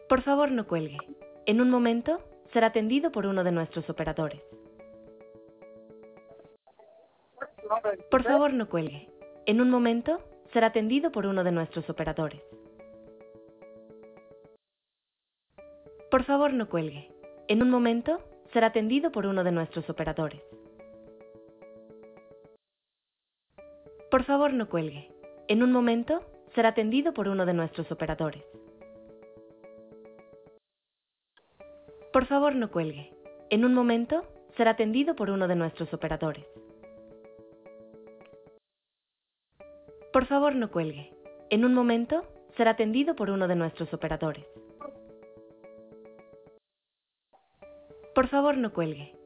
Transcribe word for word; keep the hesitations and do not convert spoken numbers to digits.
Por favor, no cuelgue. En un momento será atendido por uno de nuestros operadores. Por favor, no cuelgue. En un momento será atendido por uno de nuestros operadores. Por favor, no cuelgue. En un momento será atendido por uno de nuestros operadores. Por favor, no cuelgue. En un momento será atendido por uno de nuestros operadores. Por favor, no cuelgue. En un momento será atendido por uno de nuestros operadores. Por favor, no cuelgue. En un momento será atendido por uno de nuestros operadores. Por favor, no cuelgue.